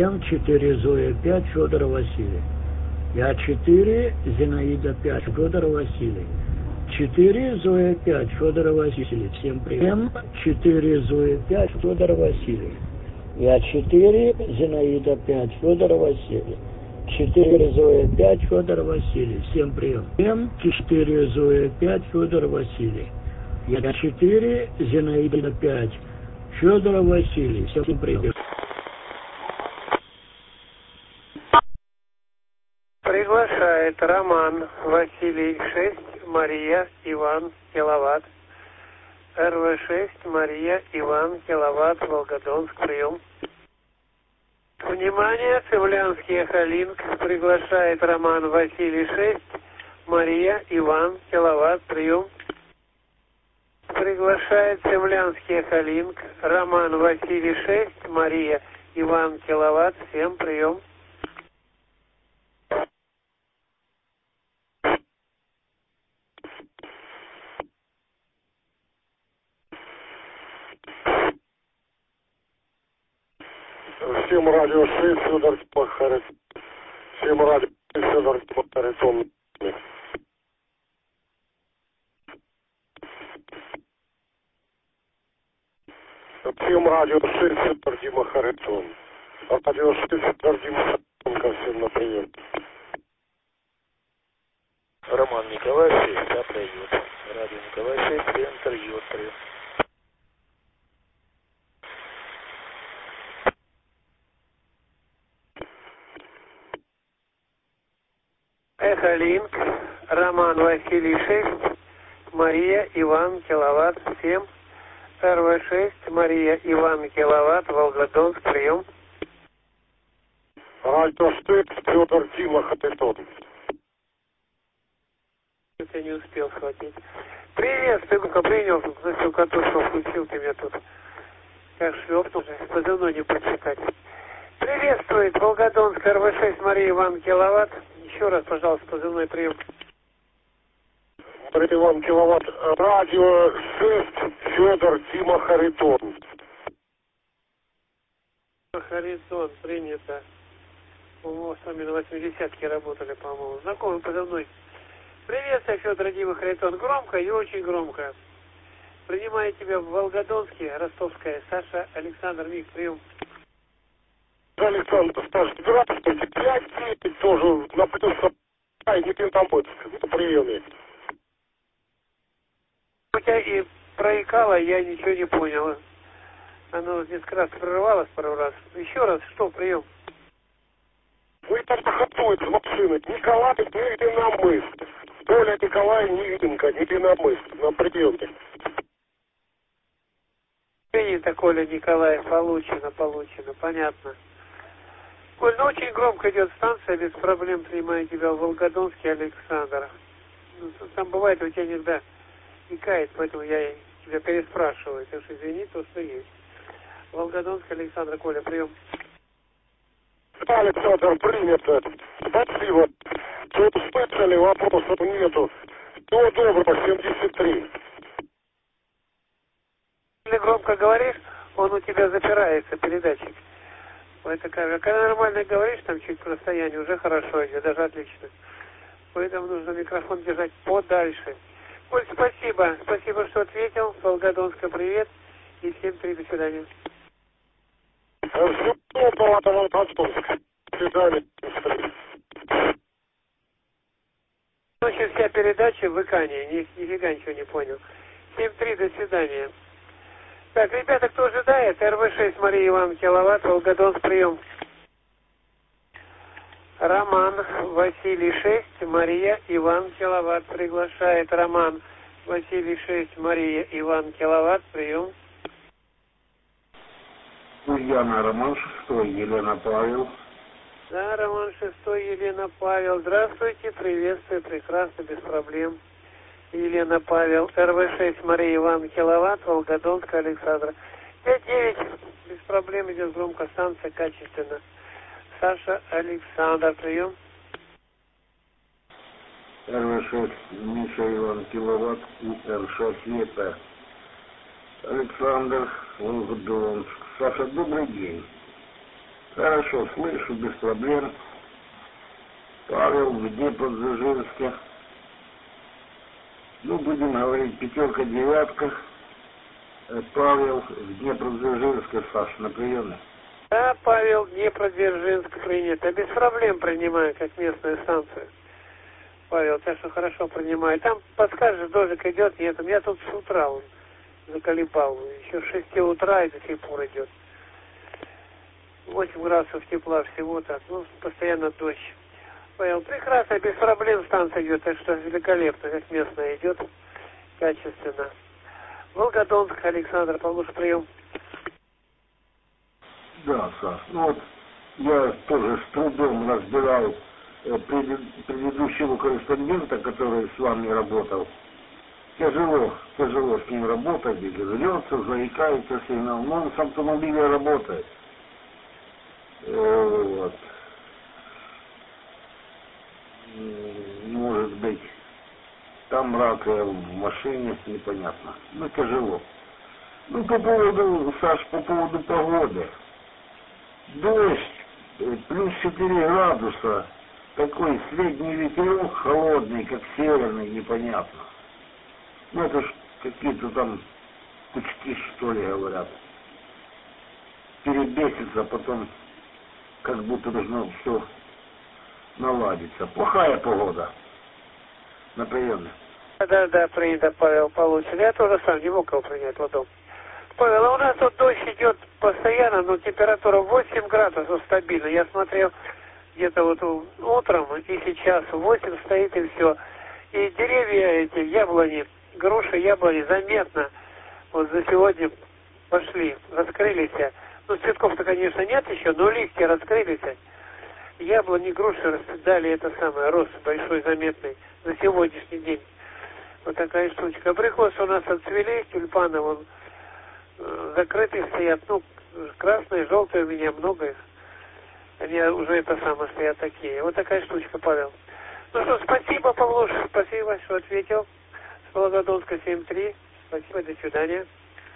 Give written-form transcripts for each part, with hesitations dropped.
4, Зоя 5, Федор Василий. Я 4, Зинаида 5, Федор Василий. 4, Зоя 5, Федор Василий. Всем привет. 4, Зоя 5, Федор Василий. Я 4, Зинаида 5, Федор Василий. 4, Зоя 5, Федор Василий. Всем прием. 4, Зоя 5, Федор Василий. Я 4, Зинаида 5, Федор Василий. Всем прием. Приглашает Роман Василий 6, Мария Иван Киловатт. РВ6, Мария Иван Киловатт, Волгодонск, прием. Внимание, Цивлянский Эхолинк приглашает Роман Василий 6, Мария Иван Киловатт, прием. Приглашает Цивлянский Эхолинк Роман Василий 6, Мария Иван Киловатт, всем прием. Всем радио 6, Федор Тимохарец. Всем радио 6, Федор Тимохарец. Всем радио 6, Федор Тимохарец. Радио 6, Федор Тимохарец. Ко всем на прием. Роман Николай 6, отдает. Радио Николай 6, центр, прием. Эхолинк, Роман Василий 6, Мария Иван Киловатт, 7, РВ6, Мария Иван Киловатт, Волгодонск, прием. Радио 6, Федор Тимохарец. Я не успел схватить. Привет, ты принял, за всю катушку включил ты меня тут. Как шлепнул, позывной не прочитать. Приветствует Волгодонск, РВ6, Мария Иван Киловатт. Еще раз, пожалуйста, позывной прием. Мария Иван Киловатт. Радио 6, Федор Тимохаритон. Харитон, принято. Мы с вами на 80-ке работали, по-моему. Знакомый позывной. Приветствую, Федор Дима Харитон. Громко и очень громко. Принимаю тебя в Волгодонске, Ростовская. Саша, Александр, Мик, прием. Александр, здравствуйте. 5 тоже на плюс не пентамбойск. Это приемы. У тебя и проикало, я ничего не понял. Оно несколько раз прерывалось пару раз. Еще раз, что, прием? Вы там похотует с машины. Николай Нигдинамыст. Толя Николай Нигдинамыст. На приеме. Принято, Коля Николаев, получено. Понятно. Коль, ну очень громко идет станция, без проблем принимаю тебя в Волгодонске, Александр. Ну, там бывает, у тебя иногда икает, поэтому я тебя переспрашиваю. Так что извини, то, что есть. Волгодонск, Александр, Коля, прием. Да, Александр, принято. Спасибо. Тут слышали, вопросов нету. Всего доброго, 73. Если громко говоришь, он у тебя запирается, передатчик. Это как, когда нормально говоришь, там чуть по расстоянию, уже хорошо идет, даже отлично. Поэтому нужно микрофон держать подальше. Коль, спасибо. Спасибо, что ответил. Волгодонска, привет. И всем привет, до свидания. Всего доброго, Волгодонск. До свидания. Ночью вся передача в икании, нифига ничего не понял. 7-3, до свидания. Так, ребята, кто ожидает? РВ6, Мария Иван Киловатт, Волгодонск, прием. Роман Василий 6, Мария Иван Киловатт. Приглашает Роман Василий 6, Мария Иван Киловатт, прием. Ульяна, Роман 6, Елена Павел. Да, Роман 6, Елена Павел. Здравствуйте, приветствую, прекрасно, без проблем. Елена Павел, РВ6, Мария Иван Киловатт, Волгодонск, Александр. 5-9, без проблем, идет громко, станция, качественно. Саша, Александр, прием. РВ6, Миша Иван Киловатт, РШ Света. Александр, Волгодонск. Саша, добрый день. Хорошо, слышу, без проблем. Павел в Днепродзержинске. Ну, будем говорить, пятерка, девятка. Павел в Днепродзержинске, Саш, на приеме. Да, Павел, Днепродзержинск принято. Без проблем принимаю, как местную станцию. Павел, так что хорошо принимаю. Там подскажешь, дождик идет, нет. У меня тут с утра он заколебал. Еще с 6 утра и до сих пор идет. 8 градусов тепла всего так. Ну, постоянно дождь. Павел, прекрасно, без проблем станция идет. Так что великолепно, как местная идет. Качественно. Волгодонск, Александр, получше прием. Да, Саш, ну вот я тоже с трудом разбирал предыдущего корреспондента, который с вами работал. Тяжело с ним работать, рвется, заикается сигнал, но он с автомобиля работает. Вот. Может быть, там рация в машине, непонятно. Ну, тяжело. Ну, по поводу, Саш, по поводу погоды. Дождь, плюс 4 градуса, такой средний ветерок, холодный, как северный, непонятно. Ну, это ж какие-то там пучки, что ли, говорят. Перебесится, потом как будто должно все наладиться. Плохая погода на приеме. Да, принято, Павел, получен. Я тоже сам не мог его принять в дом. Павел, а у нас тут дождь идет постоянно, но температура 8 градусов стабильно. Я смотрел где-то вот утром и сейчас 8 стоит и все. И деревья эти, яблони, груши, яблони заметно вот за сегодня пошли, раскрылись. Ну, цветков-то, конечно, нет еще, но листья раскрылись. Яблони, груши дали это самое, рост большой, заметный за сегодняшний день. Вот такая штучка. Абрикосы у нас отцвели, тюльпаны вон закрытые стоят, ну, красные, желтые у меня много их. Они уже это самое стоят такие. Вот такая штучка, Павел. Ну что, спасибо, Павлуш, спасибо, что ответил. С Волгодонска 7-3. Спасибо, до свидания.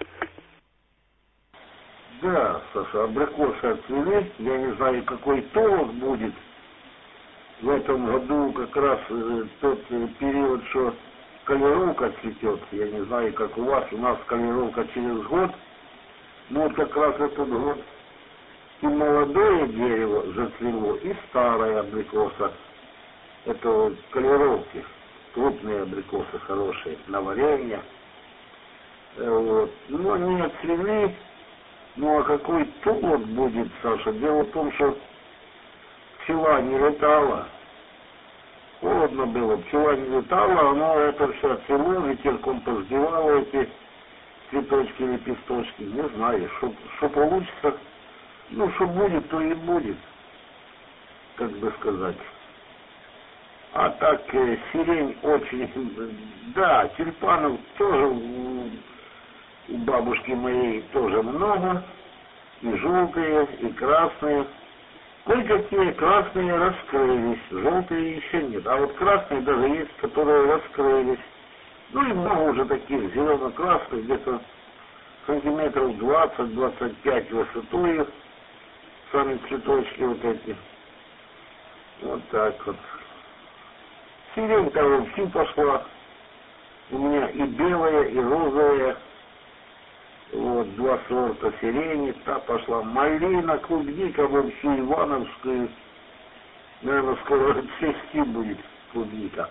Да, Саша, абрикосы отцвели. Я не знаю, какой толк будет. В этом году как раз тот период, что калировка цветет. Я не знаю, как у вас. У нас калировка через год. Но вот как раз этот год и молодое дерево зацвело, и старая абрикоса. Это вот калировки. Крупные абрикосы хорошие, на варенье. Вот. Ну, они отцвели. Ну, а какой толк будет, Саша? Дело в том, что пчела не летала. Холодно было, пчела не летала, оно это все отцвело, ветерком позбивало эти цветочки, лепесточки. Не знаю, что получится. Ну, что будет, то и будет, как бы сказать. А так, сирень очень... Да, тюльпанов тоже у бабушки моей тоже много. И желтые, и красные. Кое-какие красные раскрылись, желтые еще нет. А вот красные даже есть, которые раскрылись. Ну и много уже таких зелено-красных, где-то сантиметров 20-25 высоту их. Сами цветочки вот эти. Вот так вот. Сирень-то вообще пошла. У меня и белая, и розовая. Вот, 2 сорта сирени. Та пошла малина, клубника вообще ивановскую. Наверное, скоро цвести будет клубника.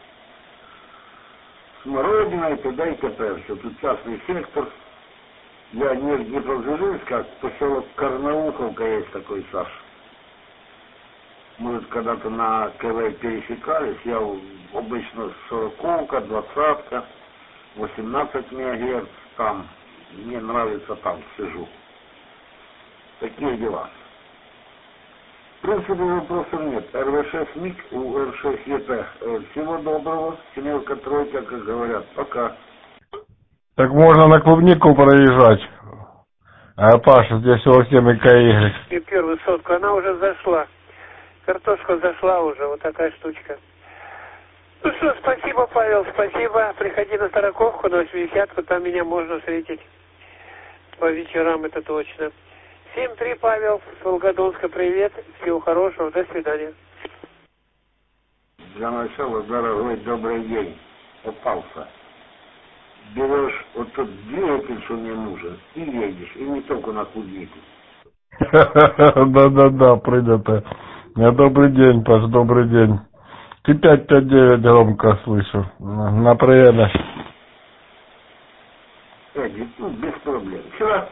Смородина и т.д. и т.п. Все, тут частный сектор. Я не в Днепродзержинск, а поселок Карнауховка есть такой, Саш. Мы когда-то на КВ пересекались, я обычно 40-ка, 20-ка, 18 МГц, там, мне нравится, там сижу. Такие дела. В принципе, вопросов нет. РВ6 МИГ у Р6 ЕП. Всего доброго, семерка, тройка, как говорят. Пока. Так можно на клубнику проезжать. А Паша, здесь совсем ИК-Y. И первую сотку, она уже зашла. Картошка зашла уже, вот такая штучка. Ну что, спасибо, Павел, спасибо. Приходи на Тараковку, на 80-ку, там меня можно встретить. По вечерам, это точно. 7-3, Павел, с Волгодонска, привет, всего хорошего, до свидания. Для начала, дорогой, добрый день. Попался. Берешь вот тот двигатель, что мне нужен, и едешь, и не только на клубнику. Да-да-да, принято. Добрый день, Паш, добрый день. Ты 559 громко слышу. На приеме. Эдик, ну, без проблем. Вчера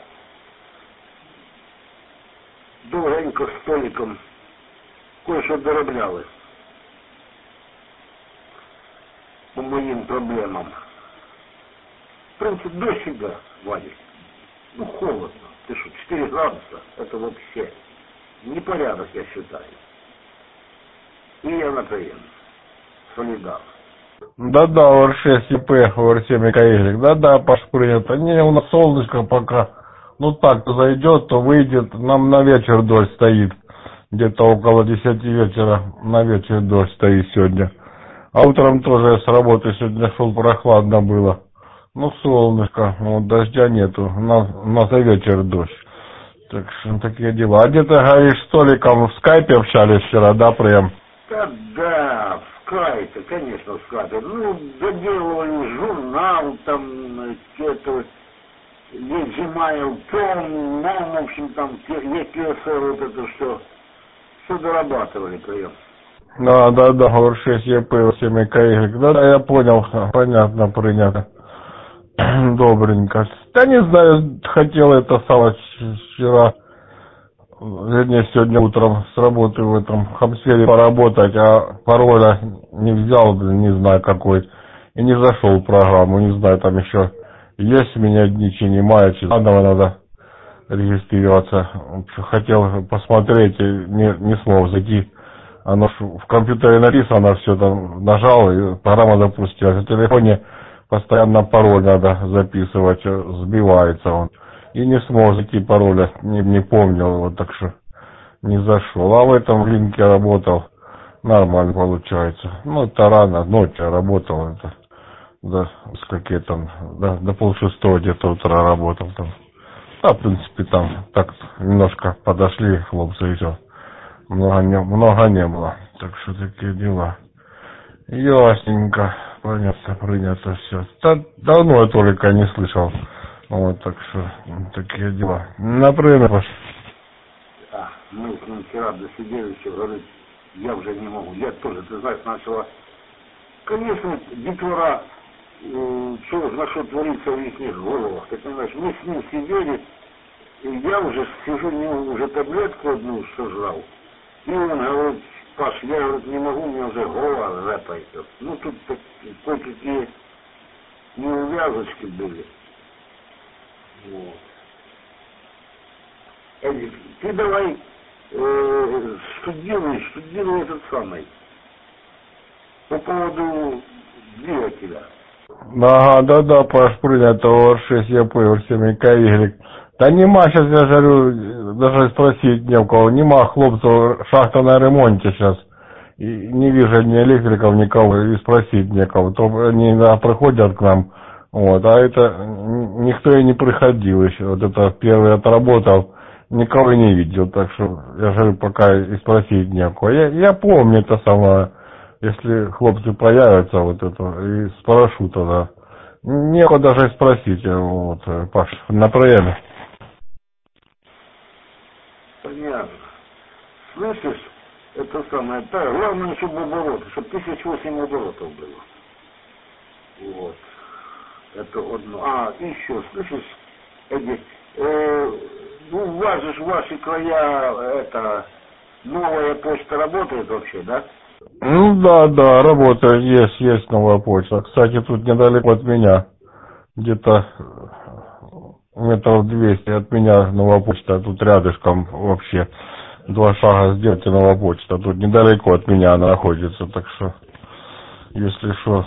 долгенько с столиком кое-что дороблялось по моим проблемам. В принципе, до себя, Вадик. Ну, холодно. Ты что, 4 градуса? Это вообще непорядок, я считаю. И я на прием. Солидар. Да-да, ОР-6 ИП, ОР-7 КY. Да-да, Паш, принято. Не, у нас солнышко пока. Ну так, то зайдет, то выйдет. Нам на вечер дождь стоит. Где-то около 10 вечера на вечер дождь стоит сегодня. А утром тоже я с работы сегодня шел, прохладно было. Ну, солнышко, вот дождя нету. У нас за вечер дождь. Так что такие дела. А где-то, говоришь, с Толиком в скайпе общались вчера, да, прям? Да, в скайпе, конечно, в скайпе. Ну, доделывали журнал, там, это, Gmail, Tom, в общем, там, EQS, вот это все дорабатывали прием. Да, ОР-6 ЕП, 7 КY. Да, я понял, понятно, принято. Добренько. Да не знаю, хотел это самое вчера, вернее, сегодня утром с работы в этом Хамсфере поработать, а пароля не взял, не знаю какой, и не зашел в программу, не знаю, там еще есть у меня ничего не мает, заново надо регистрироваться. Хотел посмотреть, и не смог зайти. Оно в компьютере написано, все там нажал, и программа запустилась. На телефоне постоянно пароль надо записывать, сбивается он. И не смог зайти пароля, не помнил его, так что не зашел. А в этом линке работал, нормально получается. Ну, это рано, ночью работал, это до скольки там, до 5:30 где-то утра работал там. А, в принципе, там так немножко подошли хлопцы и все. Много не было. Так что такие дела. Ясненько. Понятно, принято все. Да, давно я только не слышал. Вот, так что такие дела. Например, Паш. Мы с ним вчера досидели, все, говорит, я уже не могу. Я тоже, ты знаешь, начала... Конечно, детвора, что творится в их головах. Ты понимаешь, мы с ним сидели, и я уже сижу, уже таблетку одну сожрал. И он говорит, Паш, я, говорит, не могу, у меня уже голова рэпает. Ну, тут кое-какие неувязочки были. Вот. Эдик, ты давай студируй этот самый. По поводу двигателя. Ага, да, Паш, принято, ОР-6 ЕП, ОР-7 КY. Да нема, сейчас я говорю, даже спросить не у кого. Нема хлопцев, шахта на ремонте сейчас. И не вижу ни электриков, никого, и спросить некого. То они иногда приходят к нам, вот, а это никто и не приходил еще. Вот это первый отработал, никого и не видел. Так что я говорю, пока и спросить некого. Я помню это самое, если хлопцы появятся, вот это, и спрошу тогда. Некого даже и спросить, вот, Паш, на приеме. Понятно. Слышишь, это самое, да, главное, чтобы обороты, чтобы 1008 оборотов было. Вот. Это одно. А, еще, слышишь, Эдик, ну, у вас же в ваши края, это, новая почта работает вообще, да? Ну да, работает, есть новая почта. Кстати, тут недалеко от меня, где-то метров 200 от меня новая почта, тут рядышком вообще. 2 шага сделайте, новая почта. Тут недалеко от меня она находится, так что, если что,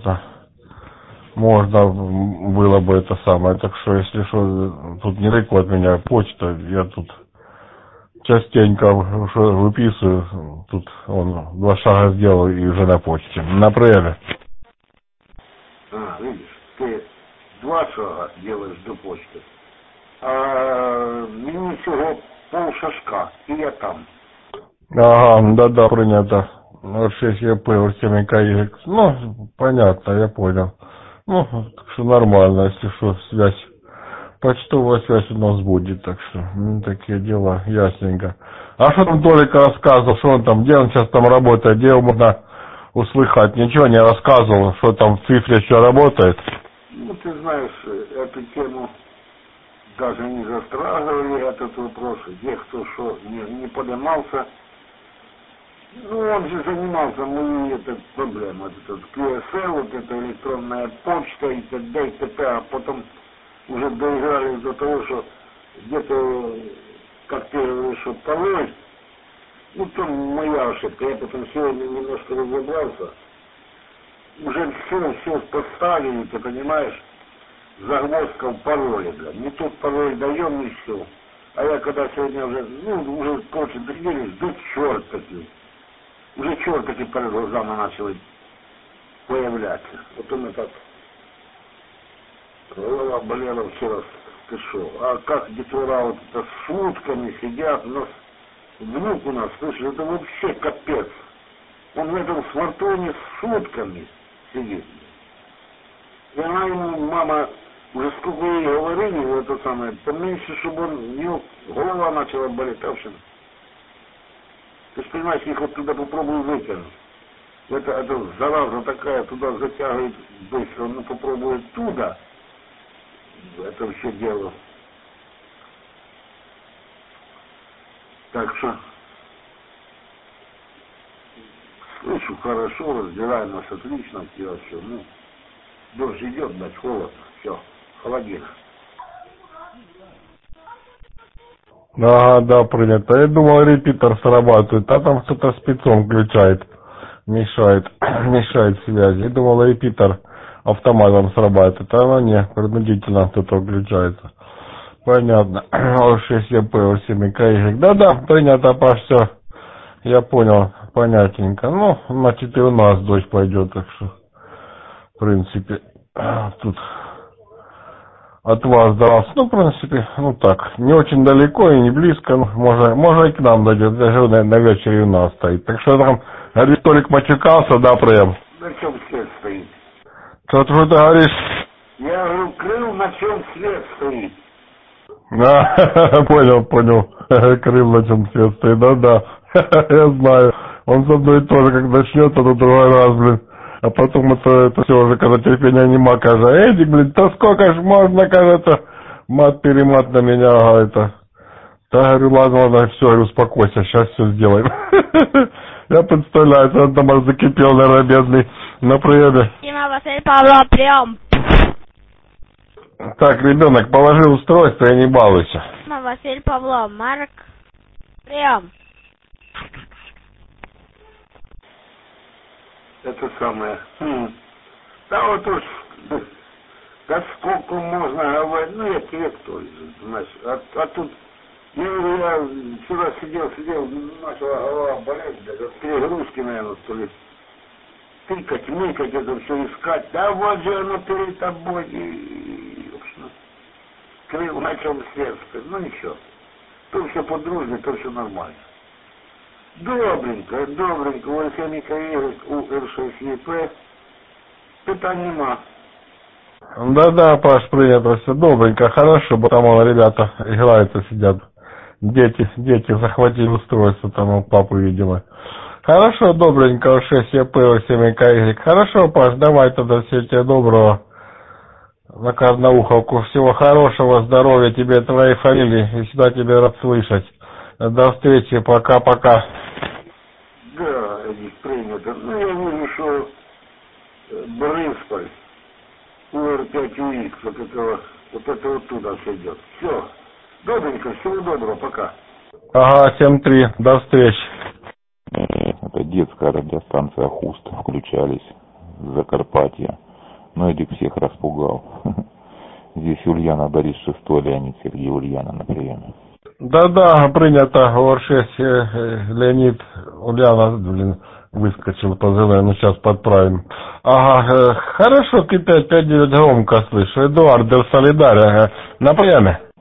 можно было бы это самое. Так что, если что, тут недалеко от меня почта, я тут частенько выписываю. Тут он 2 шага сделал и уже на почте. На приеме. А, видишь, ты 2 шага делаешь до почты. а мені всього пол шашка, і я там. Ага, да-да, принято. 06 ЕП, 7 КY. Ну, понятно, я понял. Ну, так что нормально, если что, связь. Почтовая связь у нас будет, так что, такие дела, ясненько. А что там Толик рассказывал, что он там, где он сейчас там работает, где его можно услыхать? Ничего не рассказывал, что там в цифре еще работает? Ну, ты знаешь, эту тему даже не затрагивали, этот вопрос, где кто что не поднимался. Ну, он же занимался моей этой проблемой, этот QSL, вот эта электронная почта и т.д. и т.п., а потом уже доиграли до того, что где-то, как ты говоришь, что пароль, ну, то моя ошибка, я потом сегодня немножко разобрался, уже все поставили, ты понимаешь, загвоздка в пароле, бля, не тот пароль даем и все, а я когда сегодня уже, короче, доделись, да черт таки. Уже чертики перед глазами начали появляться. Потом и так голова болела вчера, ты шо. А как детвора вот это с шутками сидят, у нас внук у нас, слышишь, это вообще капец. Он в этом смартфоне с шутками сидит. И она ему, мама, уже сколько ей говорили, это самое, поменьше, чтобы у него голова начала болеть, в общем. Ты же понимаешь, их вот туда попробуй вытянуть. Это зараза такая, туда затягивает быстро, ну попробует туда. Это все дело. Так что, слышу хорошо, разбираем нас отлично, все. Ну, дождь идет, дать холодно, все, холодина. Ага, да, принято. Я думал, репитер срабатывает, а там кто-то спецом включает, мешает связи. Я думал, репитер автоматом срабатывает, а оно не, принудительно кто-то включается. Понятно. 6 ЕП, 7 КY. Да-да, принято, Паш, все. Я понял, понятненько. Ну, значит, и у нас дождь пойдет, так что, в принципе, тут... От вас до вас, ну, в принципе, ну так, не очень далеко и не близко, ну, можно и к нам дойдет, даже на вечере у нас стоит. Так что там, говорит, Толик матюкался, да, прям? На чем свет стоит? Что ты говоришь? Я говорю, крыл, на чем свет стоит. А, понял, крыл, на чем свет стоит, да, я знаю. Он со мной тоже, как начнет, а то другой раз, блин. А потом это все уже, когда терпение нема, кажется, Эдик, блин, то сколько ж можно, кажется, мат-перемат на меня, ага, это. Да, говорю, ладно, все, говорю, успокойся, сейчас все сделаем. Я представляю, он там аж закипел, наверное, бедный, на приеме. Дима, Василий Павлов, прием. Так, ребенок, положи устройство и не балуйся. Дима, Василий Павлов, Марк, прием. Это самое. Да вот уж, да сколько можно говорить, ну я тебе кто, знаешь, а тут, я вчера сидел, начала голова болеть, даже от перегрузки, наверное, то ли, тыкать, мыкать, это все искать, да вот же оно перед тобой, и в общем, крыл на чем свет, ну ничего, то все по дружбе, то все нормально. Добренько, у Альхемика Игорь, у Р6ЕП, питань нема. Да, Паш, принято, все добренько, хорошо, потому ребята играют и сидят. Дети захватили устройство, там у папы, видимо. Хорошо, добренько, 6 ЕП, 7 КY. Хорошо, Паш, давай тогда, всего тебе доброго. На уховку, всего хорошего, здоровья тебе, твоей фамилии, и всегда тебе рад слышать. До встречи, пока-пока. Да, Эдик, принято. Ну, я вижу, что Борисполь, УР5УХ, вот это вот туда все идет. Все. Добренько, всего доброго, пока. Ага, 7-3, до встречи. Это детская радиостанция Хуст, включались в Закарпатье. Но Эдик всех распугал. Здесь Ульяна, Борис VI, Леонид, Сергей, Ульяна на приеме. Да, принято, ОР-6, Леонид, Ульяна, блин, выскочил по зеленому, ну сейчас подправим. Ага, хорошо, ты 5-9 громко слышу. Эдуард, Солидария, на приеме.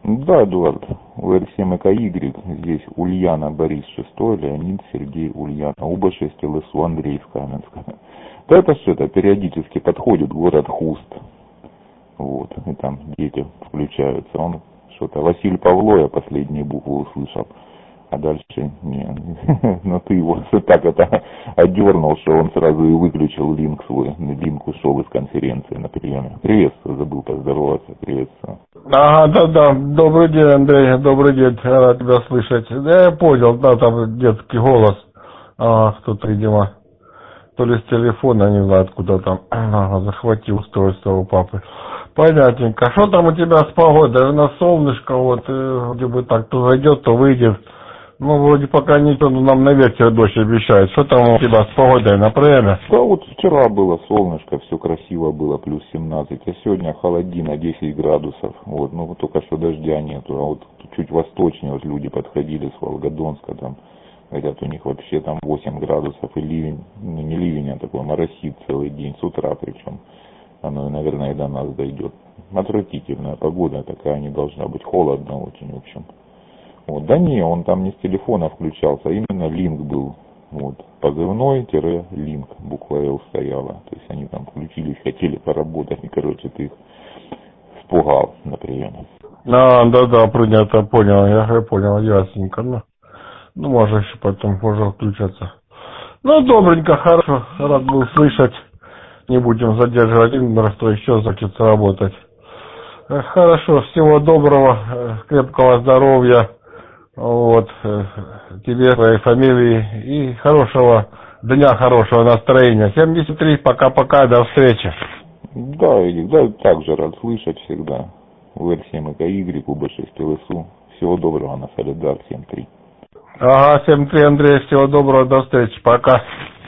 Да, Эдуард, УР7КY, здесь Ульяна, Борис 6, Леонид, Сергей, Ульяна, УБ6 ЛСУ, Андрей из Каменска. Да это что, это периодически подходит город Хуст, вот, и там дети включаются, он что-то, Василий Павло, я последние буквы услышал, а дальше не, но ты его так это одернул, что он сразу и выключил линк свой, линк ушел из конференции на приеме. Приветствую, забыл поздороваться, приветствую. Ага, да, добрый день, Андрей, добрый день, рад тебя слышать. Да, я понял, да, там детский голос, кто-то, видимо, то ли с телефона, не знаю, откуда там, захватил устройство у папы. Понятненько. Что там у тебя с погодой? У нас солнышко, вот, вроде бы так, то зайдет, то выйдет. Ну, вроде пока ничего, но нам на вечер дождь обещает. Что там у тебя с погодой на время? Да вот вчера было солнышко, все красиво было, плюс 17, а сегодня холодина, 10 градусов. Вот, ну вот только что дождя нету, а вот чуть восточнее вот люди подходили с Волгодонска, там, говорят, у них вообще там 8 градусов и ливень, ну не ливень, а такой моросит целый день, с утра причем. Оно, наверное, и до нас дойдет. Отвратительная погода такая, не должна быть, холодно очень, в общем. Вот, да не, он там не с телефона включался, именно линк был. Вот, позывной-линк, буква Л стояла. То есть они там включились, хотели поработать, и, короче, ты их спугал на приеме. Да, принято, понял, я понял, ясненько. Ну, можно еще потом, можно включаться. Ну, добренько, хорошо, рад был слышать. Не будем задерживать Ингмара, что еще захочется работать. Хорошо, всего доброго, крепкого здоровья. Вот, тебе, твоей фамилии и хорошего дня, хорошего настроения. 73, пока-пока, до встречи. Да, также рад слышать всегда. УР7КY, УБ6 ЛСУ. Всего доброго, на Солидар, 7-3. Ага, 7-3, Андрей, всего доброго, до встречи, пока.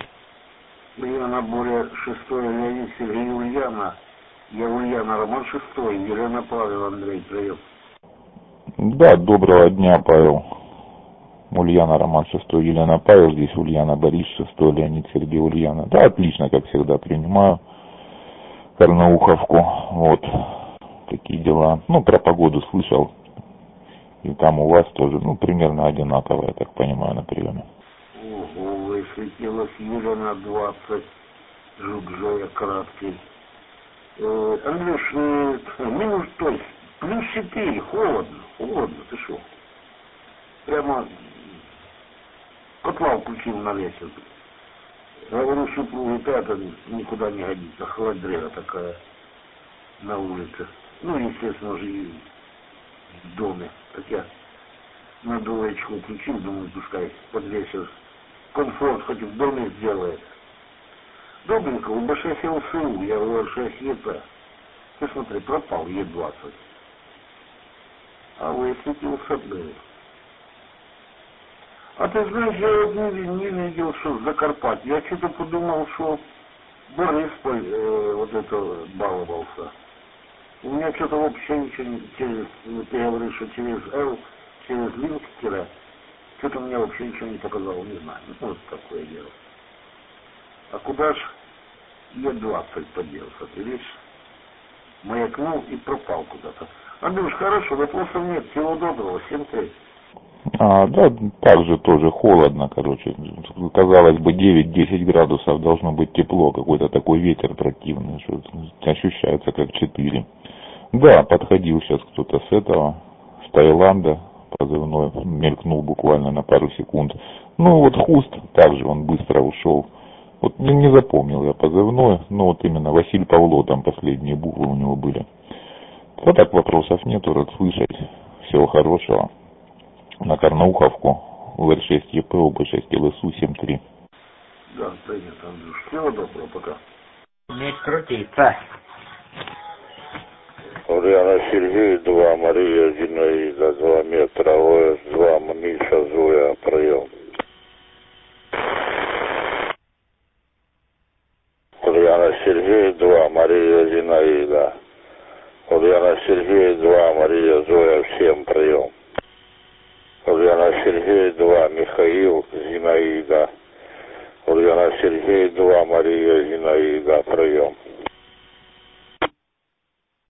Я на Боре 6, Леонид, Сергей, Ульяна. Я Ульяна, Роман 6, Елена, Павел, Андрей, привет. Да, доброго дня, Павел. Ульяна, Роман 6, Елена, Павел, здесь Ульяна, Борис 6, Леонид, Сергей, Ульяна. Да, отлично, как всегда, принимаю Карнауховку, вот, такие дела. Ну, про погоду слышал, и там у вас тоже, ну, примерно одинаково, я так понимаю, на приеме. Ого, высветилась Елена 20, Жук-Жоя краткий. Андрюш, минус, то есть, плюс 4, холодно, ты шо? Прямо котла включил на вечер. Говорю супруге, это никуда не годится, холодрыга такая на улице. Ну, естественно, же и в доме. Так я на двоечку включил, думаю, пускай подвесил. Комфорт хоть в доме сделает. Добренько, у УБ6 ЛСУ, я УР6 ЕП. Ты смотри, пропал Е20. А высветился был. А ты знаешь, я вот не видел, что Закарпатье. Я что-то подумал, что Борисполь вот это баловался. У меня что-то вообще ничего не через, ты говоришь, что через Л, через линк тире, что-то мне вообще ничего не показало, не знаю. Ну, вот такое дело. А куда ж Е20 поделся, ты видишь? Маякнул и пропал куда-то. Андрюш, хорошо, вопросов нет. Всего доброго, 7-3. Да, также тоже холодно, короче. Казалось бы, 9-10 градусов должно быть тепло, какой-то такой ветер противный, что ощущается как 4. Да, подходил сейчас кто-то с этого, с Таиланда, позывной, мелькнул буквально на пару секунд. Ну вот Хуст, также он быстро ушел. Вот не запомнил я позывной, но вот именно Василий Павло, там последние буквы у него были. А так вопросов нету, рад слышать. Всего хорошего. На Карнауховку, УР6 ЕП, УБ6 ЛСУ, 7-3. Да, принято, Андрюш. Всего доброго, пока. Не крутиться. Ульяна, Сергей, 2, Мария, Зинаида, 2 метра, ОС, 2, Миша, Зоя, прием. Ульяна, Сергей, 2, Мария, Зинаида. Ульяна, Сергей, 2, Мария, Зоя, всем прием. Ульяна, Сергей, 2, Михаил, Зинаида. Ульяна, Сергей, 2, Мария, Зинаида, прием.